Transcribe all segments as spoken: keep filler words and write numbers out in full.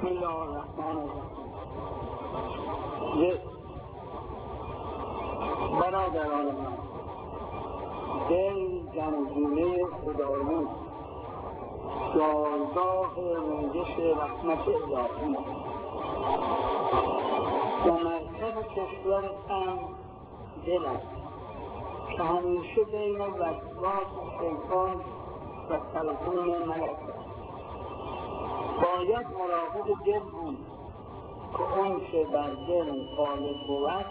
بسم الله الرحمن الرحیم. یک، برادران من، دل زنجیره خدایی، جایگاه رنجش رحمت الهی و مرکز کشور تن دل است که همیشه بین وسواس شیطان و تلقون ملک است. باید مراقب دل بود که اون که بر دل غالب بود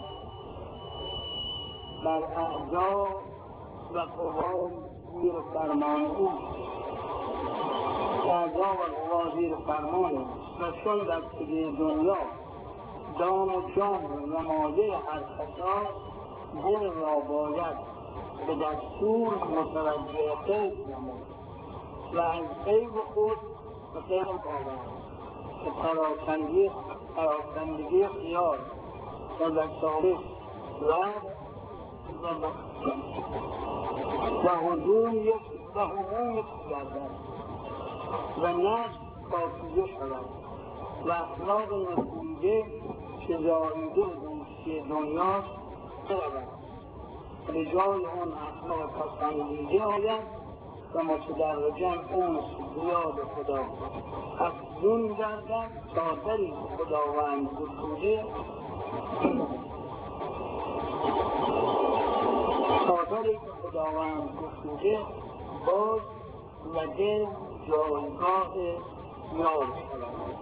بر اعضا و قوا زیر فرمان اوست. اعضا و قوا زیر فرمان اوست و چون بستگی دنیا دام و جان و مایه هر خطا، دل را باید به دستور متوجه غیب نمود و از غیب خود به غیب آورد که پراکندگی پراکندگی خیال و وسایل و و حضور یک و همون یک گردد و نفس پاکیزه شود و اخلاق نکویده که زاییده دوستی دنیا برود به جای اون اخلاق پسندیده آید و متدرجاً اون زیاد خدا افزون گردد تا دری خداوند گشوده تا دری خداوند گشوده باز و دل جایگاه یار شود.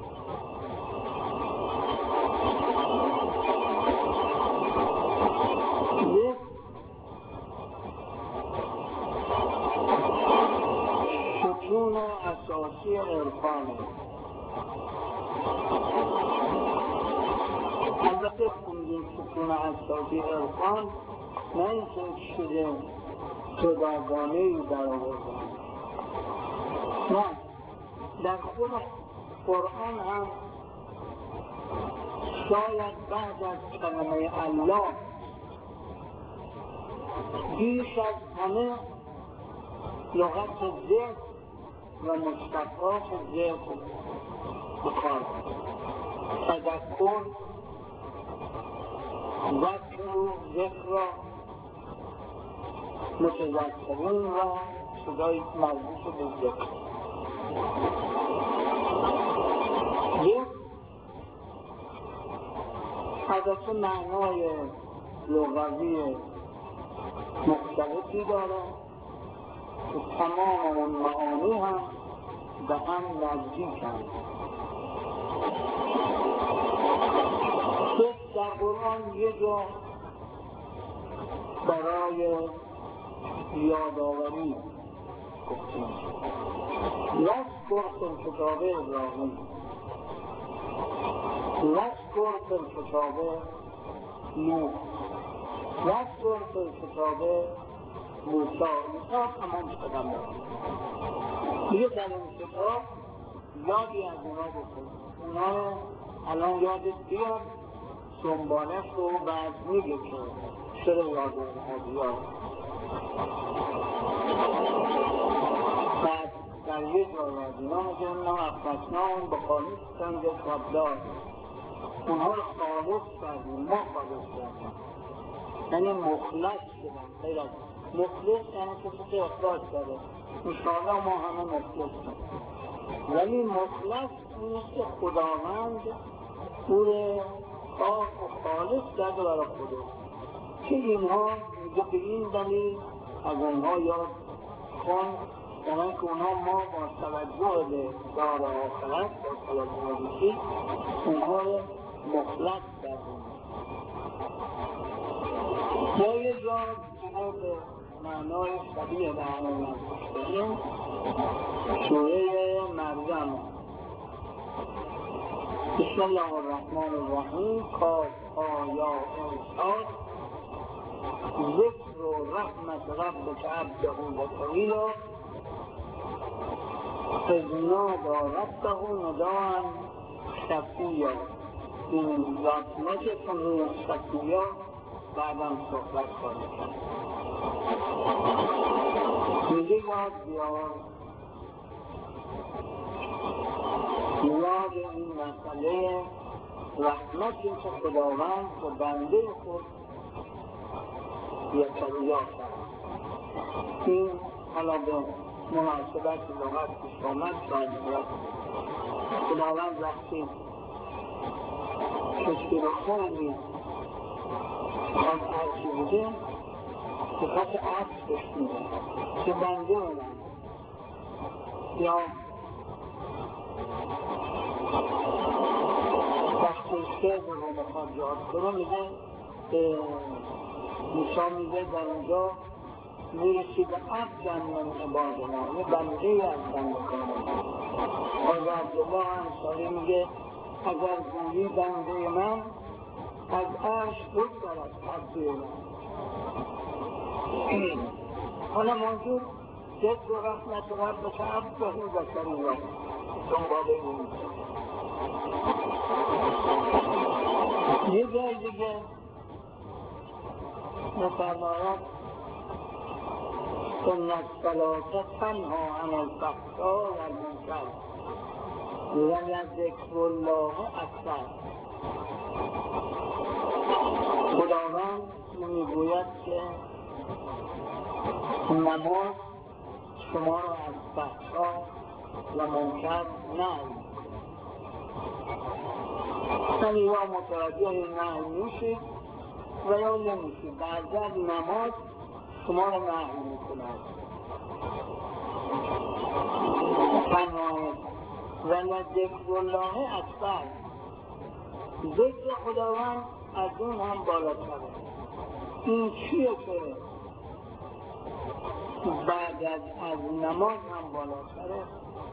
یک ستون اساسی عرفان. البته خوندیم ستون اساسی عرفان نه اینکه شده جداگانه‌ای در آوردن، نه، در خود قرآن هم شاید بعد از کلمه الله بیش از همه لغت ذکر و مشتقات ذکر بکار تذکر، ذکر و ذکر، متذکرین و صدای مربوط به ذکر. یک البته معنای لغوی مختلفی داره که تمام اون معانی هم به هم نزدیک هم. در قرآن یه جا برای یادآوری گفتیم واذکر فی الکتاب ابراهیم، واذکر فی الکتاب نوح، واذکر فی الکتاب موسی. موسی تمام شدن دیگه در این کتاب یادی از اونا بکنیم، اونا الان یادت بیاد دنبالش رو بعد میگه که چرا یاد اونها بیاد. بعد در یک جای از اینا میگه اینا افتشنا اون بخالی سنگ قبلار، اونها رو خالص کردیم، ما خالص کردیم، یعنی مخلص شدن. خیلی مخلص یعنی کسی که اخلاص کرده، انشاءالله ما همه مخلص کنیم، ولی مخلص نیست که خداوند او رو پاک و خالص کرده برای خدا که اینها میگه به این دلیل از اونها یاد کن، یعنی که اونها ما با توجه به دار آخرت با توجه بشید اونها رو مخلص کردیم. یا یه جا دیگه به معنای شبیه به همه من کشتیم سوره مریم. بسم الله الرحمن الرحیم. کاف ها یا انصاد ذکر و رحمت ربک عبده زکریا اذ نادی ربه نداء خفیا. این ذاتنه کنون خفیا بعدم صحبت کنید. میگه یاد بیار یاد این مسئله رحمتی که خداوند به بنده خود یکریا کرد. این حالا به مناسبت لغت پیش آمد شاید بود. خداوند وقتی کشتی رو خیلی آن هرچی بوده صفت عطف بشنیده که بنده من یا وقتی شعر رو بخواد جاد کنه میگه موسی میگه در اونجا میرسی به عبدن من عبادنا، یه بنده ای از بنده کنم. آقا عبدالله انصاری میگه اگر گویی بنده من از عرش بگذرد عبده من. حالا موجود ذکر و رحمت ربک عبده زکریا دنباله این یه جای دیگه نفرماید سنت صلاة تنها عن الفحشاء و المنکر یعنی ذکر الله اکبر. خداوند میگوید که نماز شما را از فحشا و منکر نهی، یعنی یا متوجه نهی میشید و یا نمیشید. بعد نماز شما را نهی میکند. تنها و ذکر الله اکبر، ذکر خداوند از اون هم بالاتره. این چیه که بعد از, از نماز هم بالاتره؟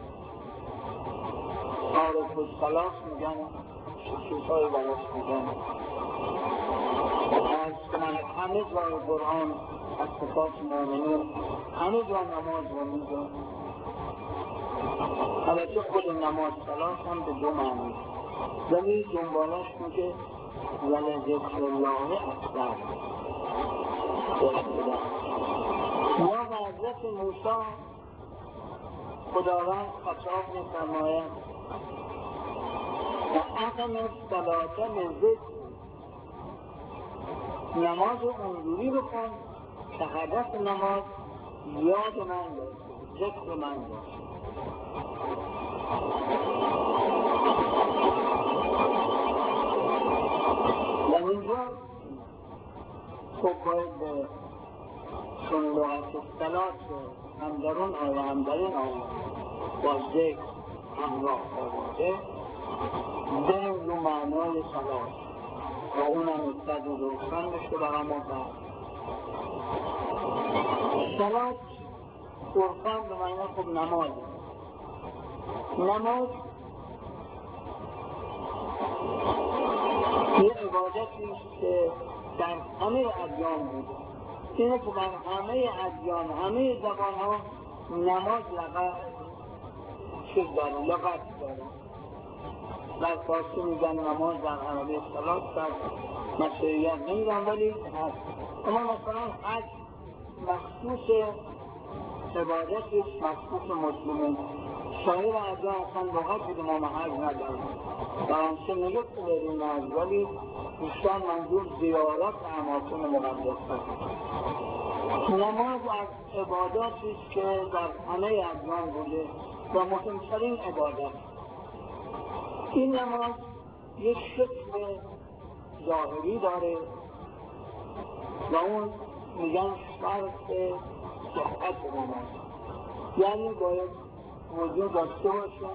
عارف الصلاة میگن چیزهای براش میگن از من همه جای قرآن از صفات مؤمنین همه جا نماز رو میگن. البته خود نماز صلاة هم به دو معنی، ولی دنبالش میگه ولذکر الله اکبر. یا به حضرت موسی خداوند خطاب می‌فرماید اقم الصلاة لذکر، نماز رو اونجوری بکن که هدف نماز یاد من باشه، ذکر من باشه. در اینجا خب باید به چون لغت صلاة هم در اون آیه هم در این آیه با ذکر همراه آورده به رو معنای صلاة و اون هم اصد و روشن بشه برای ما بعد. صلاة صرفاً به معنی خب نماز. نماز یه عبادتی است که در همه ادیان بوده. اینه که در همه ادیان، همه زبان ها نماز لغت چیز داره، لغت داره. در فارسی میگن نماز، در عربی صلاة، در مسیحیت نمیگن ولی هست. اما مثلا حج مخصوص عبادتی است، مخصوص مسلمین. شایر ادیان اصلا لغتی به نام حج ندارن. در آنچه نگه بریم از ولی بیشتر منظور زیارت اماکن مقدس است. نماز از عباداتی است که در همه ادیان بوده و مهمترین عبادت. این نماز یک شکل ظاهری داره و اون میگن شرط صحت نماز، یعنی باید وضو داشته باشه،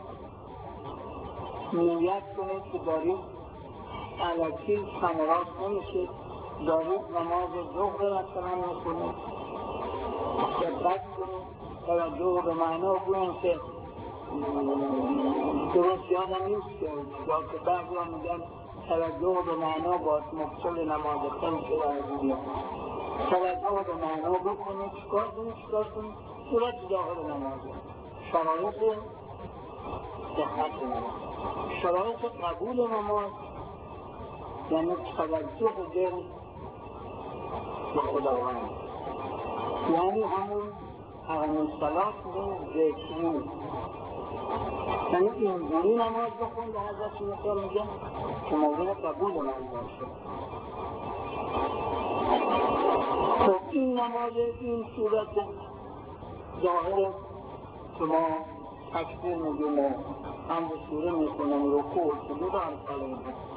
نیت کنید که دارید الکی سمراز نمیشه، دارید نماز ظهر مثلا میکنید، دقت کنید توجه به معنا بگوین که درست یادم نیست که که بعضی ها میگن توجه به معنا باید مقصد نماز خیلی شده از دیگه. توجه به معنا بکنید، چکار کنید چکار کنید صورت ظاهر نمازه، شرایط صحت نماز، شرایط قبول نماز یعنی توجه دل به خداوند، یعنی همون اقم الصلاة به ذکری یعنی اینجوری نماز بخون به حضرت موسی میگه که مورد قبول من باشه. خب این نماز این صورت ظاهر که ما تکبیر میگیم و هم به سوره میکنم رکوع و سجود هم کنیم.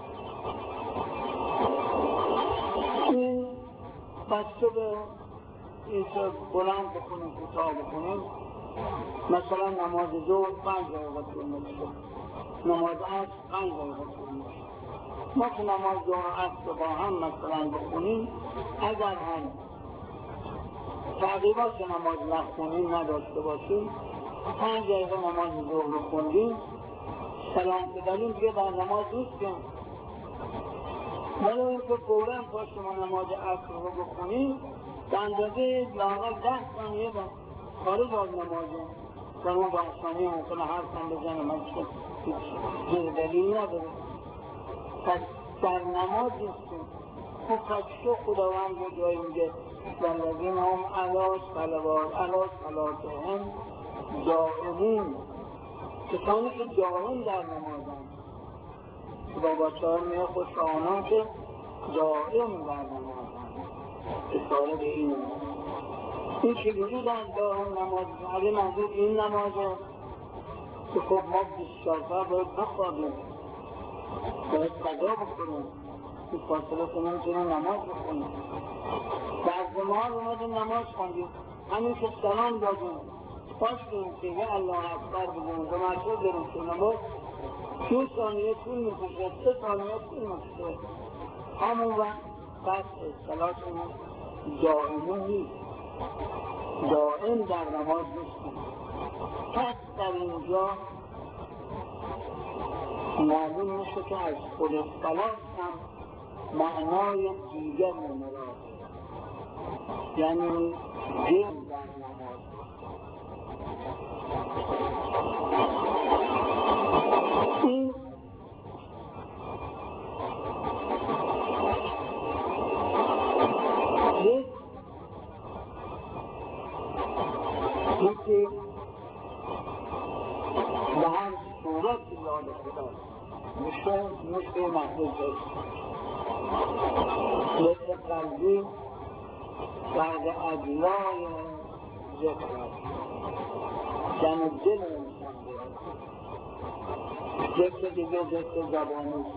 این بسته به این که بلند بکنیم کوتاه بکنیم. مثلا نماز ظهر پنج دقیقه طول می‌کشه، نماز عصر پنج دقیقه طول می‌کشه. ما که نماز ظهر و عصر با هم مثلا بخونیم، اگر هم تغییرات نماز نخونیم نداشته باشیم، پنج دقیقه نماز ظهر رو خوندیم، سلام بدهیم دیگه در نماز نیستیم. ولی اینکه فوراً پاش ما نماز عصر رو بخونیم، به اندازه لااقل ده ثانیه خارج از نمازه و اون ده ثانیه ممکنه حرفم بزنه، من چه دلیل نداره. پس در نماز نیستیم. خب پس چه خداوند رو جایی میگه والذین هم علی صلاتهم دائمون، کسانی که دائم در نمازن. خدا بچه‌ها میگه خوش آنان که دائم در نمازن، اشاره به این این چگونه در دائم نماز علی منظور این نمازه که خب ما بیست ساعت باید بخوابیم، باید قضا بکنیم، این فاصله که نمیتونیم نماز بکنیم. بعض ما اومدیم نماز خوندیم، همین که سلام دادیم پاشتیم که یه الله اکبر بگیم و مرسول بریم که نماز دو ثانیه طول میکشه، سه ثانیه طول میکشه، همون وقت بس صلاتمون دائمون نیست، دائم در نماز نیستیم. پس در اینجا معلوم میشه که از خود صلات هم معنای دیگر مراد، یعنی دل در نماز. این یک یکی به هر صورت یاد خدا میشه مثل محضوظ مثل قلبی بعد اجلای ذکر یعنی دل انسان بیاد. ذکر دیگه ذکر زبانی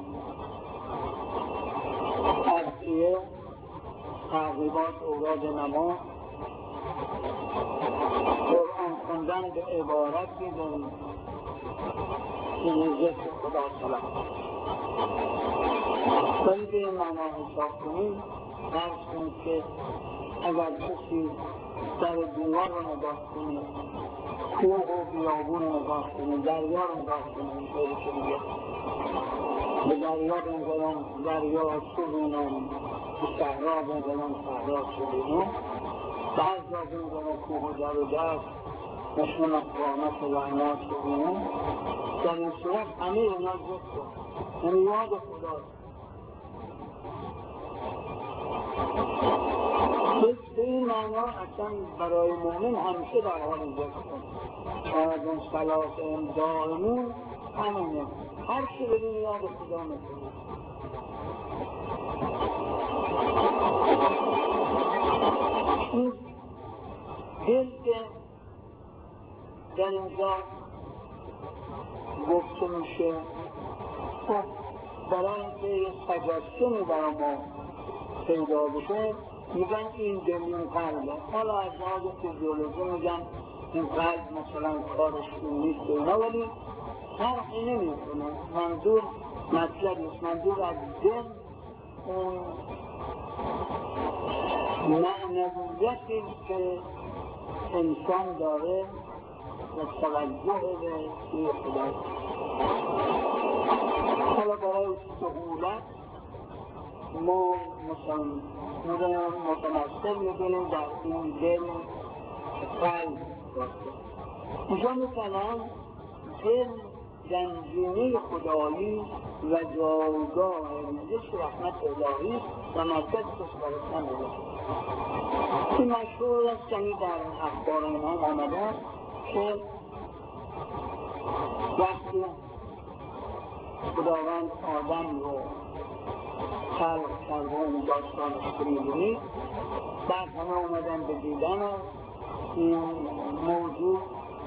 ادعیه تغییبات اوراد نماز قرآن خوندن به عبارتی داریم که ذکر خدا سلام. ولی به این معنا حساب کنیم فرض کنیم که اگر کسی در دیوار رو نگاه کنیم، کوه و بیابون رو نگاه کنیم، دریا رو نگاه کنیم، اینطوری که میگه به دریا بنگرم دریا سبینم، به صحرا بنگرم صحرا سبینم، بعض را بنگرم کوه و در و دست نشون اقوامت و لعنات سبینم. در این صورت همه اینا ذکر یعنی یاد خداست. به این معنا اصلا برای مومن همیشه در حال ذکر از اون صلاتهم دائمون همینه، هر چی بدین یاد خدا میکنه. این دل که در اینجا گفته میشه خب برای اینکه یه تجسمی برای ما پیدا بشه میگن این دل این قلبه. حالا از لحاظ فیزیولوژی میگن این قلب مثلا کارش این نیست و اینا، ولی فرقی نمیکنه. منظور مطلب نیست، منظور از دل اون معنویتی که انسان داره و توجه به سوی خدا. حالا برای سهولت ما مثلا متمثل می‌بینیم در این دل قلب باشه. اینجا می‌کنم دل زنجینه خدایی و جایگاه ریزش رحمت الهی و مرکز کشورستان الهی. این مشهور است یعنی در اخبار اینا آمده که وقتی خداوند آدم رو خلق کرده اون داستانش که می‌دونید، بعد همه اومدن به دیدن این موجود،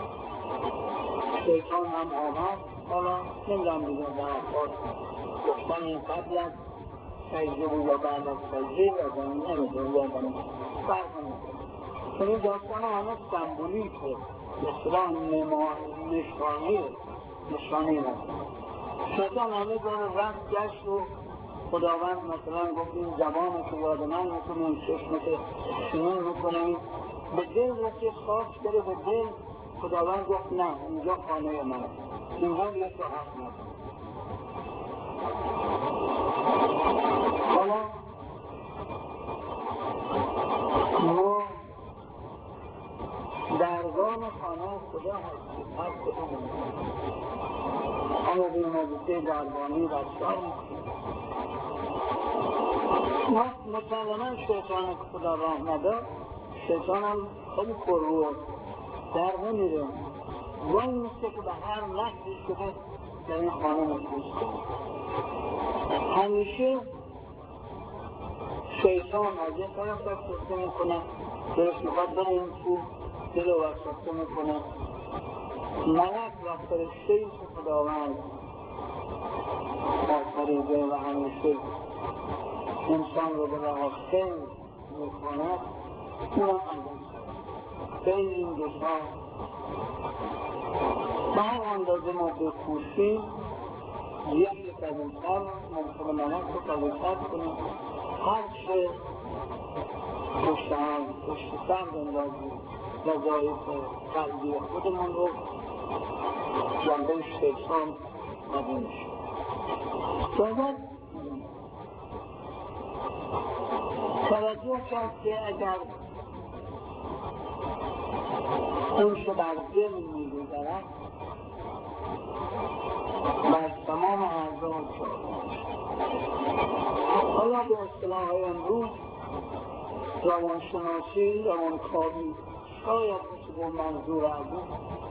شیطان هم آمد. حالا نمیدونم دیگه در افراد گفتن این قبل از سجده بود یا بعد از سجده یا نمیدونم یادم فرق نمیکنه. چون این داستان همه سمبولیکه، مثلا نشانه نشانه نکنه. شیطان همه داره رفت گشت و خداوند مثلا گفت این زبانه که یاد من میکنه، این چشمه که شنون میکنه، به دل رسید خواست بره به دل. خداوند گفت نه، اینجا خانه من، اینجا یه تو حق نداره. حالا ما درگاه خانه خدا هستیم، هر کدوم اما به موضوع دربانی رفتار میکنیم. ما مسلما شیطان خدا راه نداد، شیطان هم خیلی پرروه در نمیره، وای میسته که به هر نفسی شده در این خانه نفوذ کنه. همیشه شیطان از یه طرف وسوسه میکنه، دلش میخواد بره این تو دل رو وسوسه میکنه. ملک و فرشته‌ای که خداوند آفریده و همیشه انسان رو به راه خیر میکند، اونم از بین این دو تا به هر اندازه ما بکوشیم یکی قوی‌تر ممکنه ملک رو قوی‌تر کنیم، هر چه پشت هم پشت سر بندازیم وظایف قلبی خودمون رو جنبه شیطان قوی میشه. باید توجه کرد که اگر اون که بر دل می‌گذرد بر تمام اعضا جاری. حالا به اصطلاح امروز روانشناسی، روانکاوی شاید میشه به منظور از اون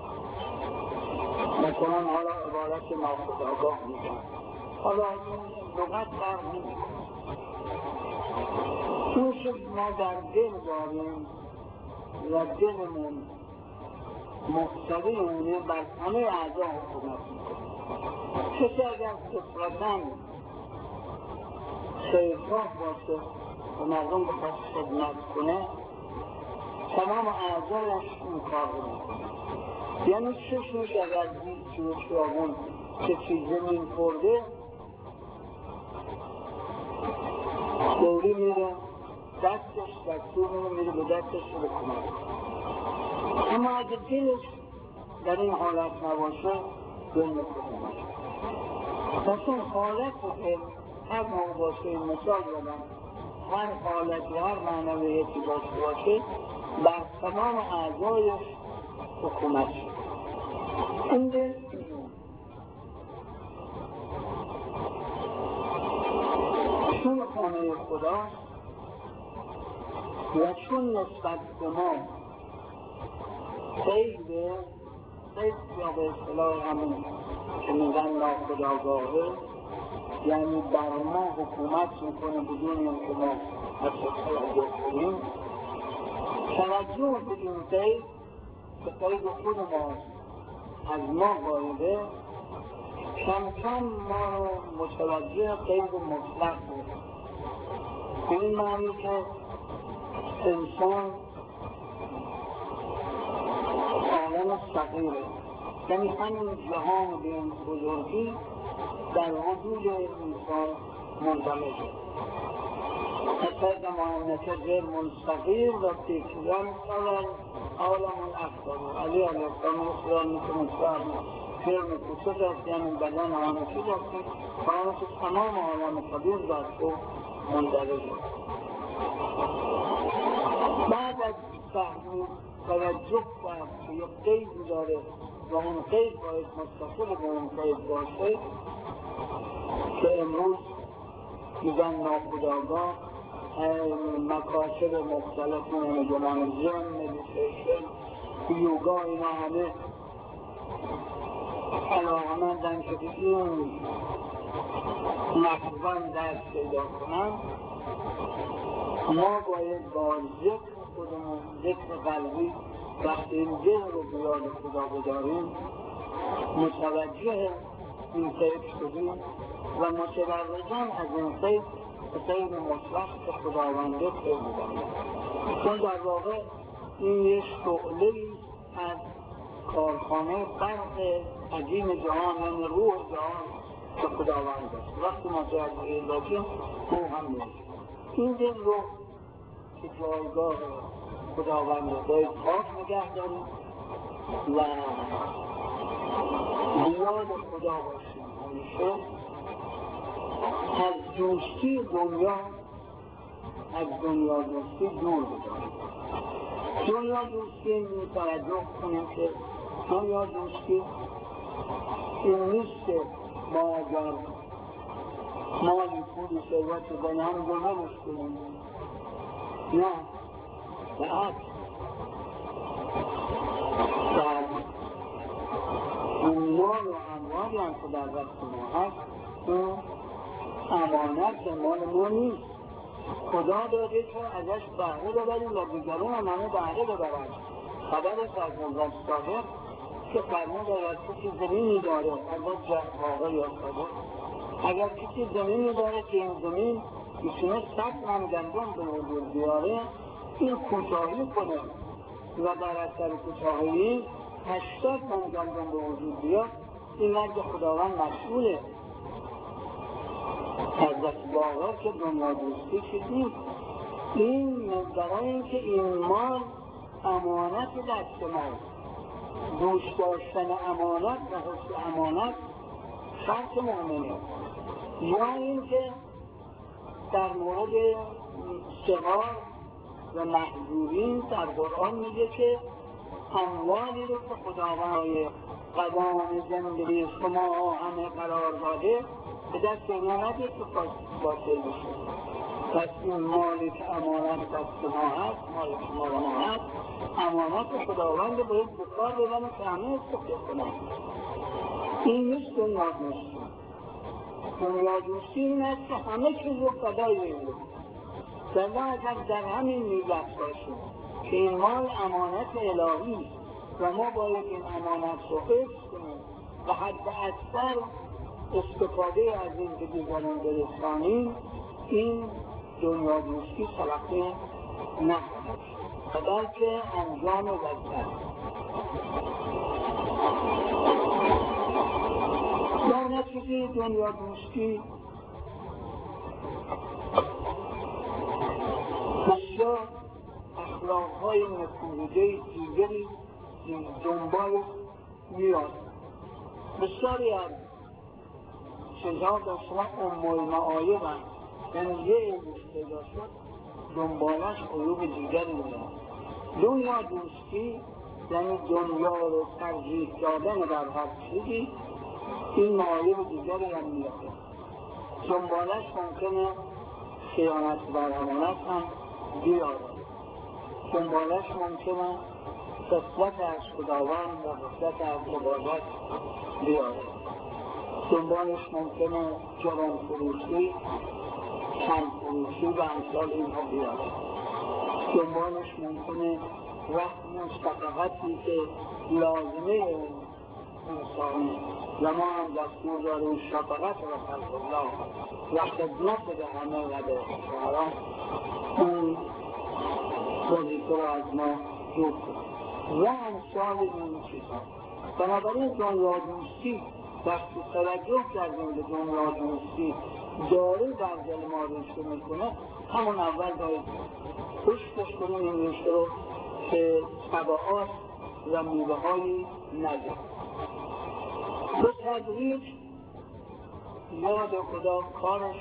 مثلا حالا عبارت ناخودآگاه میگن، حالا این لغت فرق نمی‌کنه. اون که ما در دل داریم و دلمون مقتضی اونه بر همه اعضا حکومت میکنه. کسی اگر فطرتاً خیرخواه باشه و مردم بخواد خدمت کنه، تمام اعضایش این کار رو میکنه. یعنی چشمش اگر دید توی خیابون که چیز زمین خورده، دوری میره دستش دستور میره به دستش رو بکنه. اما اگه دلش در این حالت نباشه دل میکنه. پس اون حالت که هر موقع باشه، این مثال بدم، هر حالتی هر معنویتی باشه باشه بر تمام اعضایش حکومت شد. این دل چون خانه خداست و چون نسبت به ما قیده قید یا به اصطلاح همون که میگن ناخودآگاهه، یعنی بر ما حکومت میکنه بدون اینکه ما اصلا توجه کنیم. توجه به این قید که قید خود ما از ما غایبه، کم کم ما رو متوجه قید مطلق میکنه. به این معنی که انسان عالم صغیره، یعنی همین جهان به این بزرگی در وجود انسان مندمجه. حتی زمانکه غیر منصغیر و پیچیدن سالن عالم الاکبر علی علیه السلام اصلا میکنه فرم فرم کوچه دست، یعنی بدن آنه چی دستی آنه که تمام عالم کبیر دست و مندرجه. بعد از فهمی توجه کرد که یک قیدی داره و اون قید باید متصل به اون قید باشه که امروز میگن ناخودآگاه، مکاتب مختلف نمیدونم زن، مدیتیشن، یوگا، اینا همه علاقمندم که به این مفهوم دست پیدا کنم، ما باید با ذکر خودمون، ذکر قلبی، وقتی این دل رو به یاد خدا بداریم متوجه این فکر شدیم و متبرزان از این فکر به خیر مطلق که خداونده خیر بودن. چون در واقع این یک شعله‌ای از کارخانه فرق عظیم جهان، یعنی روح جهان که خداوند است. وقتی متوجه این باشیم او هم نیست. این دل رو که جایگاه خداونده باید پاک نگه داریم و بیاد خدا باشیم. همیشه از دوستی دنیا از دنیا دوستی دور بداریم. دنیا دوستی می توجه کنیم که دنیا دوستی این نیست که ما اگر مالی پولی ثروت بزنیم هم گناهش کنیم. نه، بعد در این مال و اموالی هم که در دست ما هست اون امانت مال ما نیست. خدا داده که ازش بهره ببریم و دیگران هم همه بهره ببرن. خبر فرزندان صادق که فرمود اگر کسی زمینی داره از جهواقع یا صادق، اگر کسی زمینی داره که این زمین میتونه صد من گندم به وجود بیاره، این کوتاهی کنه و در اثر کوتاهی هشتاد من گندم به وجود بیاد، این مرد خداوند مسئوله. حضرت باقر که دنیا دوستی چیز نیست، این برای اینکه این مال امانت دست ما، دوست داشتن امانت و حسن امانت شرط مؤمنه. یا اینکه در مورد صغار و محجورین در قرآن میگه که اموالی رو که خداوند قوام زندگی شما همه قرار داده به دست اینا نده که باطل بشه. پس این مالی که امانت دست ما هست، مال شما و ما هست، امانت خداوند باید بکار ببنه که همه استفاده کنن. این نیست دنیا دوستی. دنیا دوستی این است که همه چیز رو فدای بگیریم. سلا اگر در همین نیت باشیم که این مال امانت الهی و ما باید این امانت رو حفظ کنیم و حد اکثر استفاده از این که دیگران برسانیم، این دنیا دوستی تلقی نکنید بلکه انجام وظیفه. در نتیجه دنیا دوستی بسیار اخلاقهای نکوهیده دیگری دنبال میاد. بسیاری از چیزها به شما ام المعایب هست، یعنی یه عیبش پیدا شد دنبالش عیوب دیگری میاد. دنیا دوستی یعنی دنیا رو ترجیح دادن در هر چیزی، این معایب دیگری هم میاد. دنبالش ممکنه خیانت بر امانت هم بیاره. دنبالش ممکنه غفلت از خداوند و غفلت از عبادت بیاره. دنبالش ممکنه جرم فروشی، کم فروشی و امثال اینها بیاره. دنبالش ممکنه رحم و شفقتی که لازمه انسانی و ما هم دستور داریم شفقت و خلق الله و خدمت به همه و به شهران اون وظیفه رو از ما دور کنیم و امثال این چیزها. بنابراین دنیا دوستی وقتی توجه کردیم به دنیا دوستی داره در دل ما رشته میکنه، همون اول باید پشتش کنیم این رشته رو که طبعات و میوه هایی نده. به تدریج یاد خدا کارش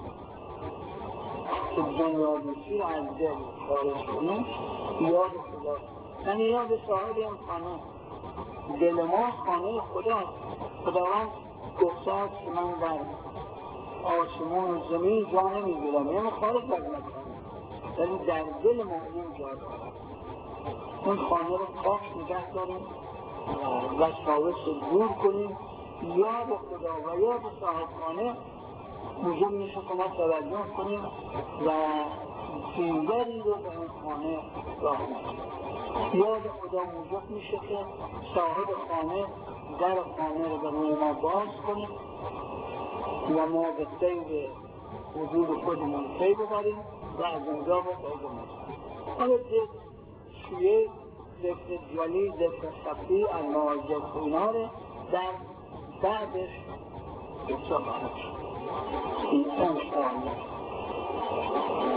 که دنیا دوستی رو از دل کارش کنیم یاد خدا، یعنی یاد صاحب این خانه. دل ما خانه خداست. خداوند گفته است که من در آسمان و زمین جا نمیگیرم، یعنی خارج از مکان، ولی در دل مؤمن جا دارم. این خانه رو پاک نگه داریم وساوس رو دور کنیم، یا به خدا و یا به صاحبخانه لزوم میشه که ما توجه کنیم و دیگری رو به این خانه راه ندیم. یا به خدا موجب میشه که صاحب خانه در خانه رو به روی ما باز کنیم و ما به سیر وجود خودمون پی ببریم و از اونجا به خودمون. حالا توی ذکر جلی، ذکر صفی، المعاجز اینا رو در بعدش بسیار خواهد شد. این انشاءالله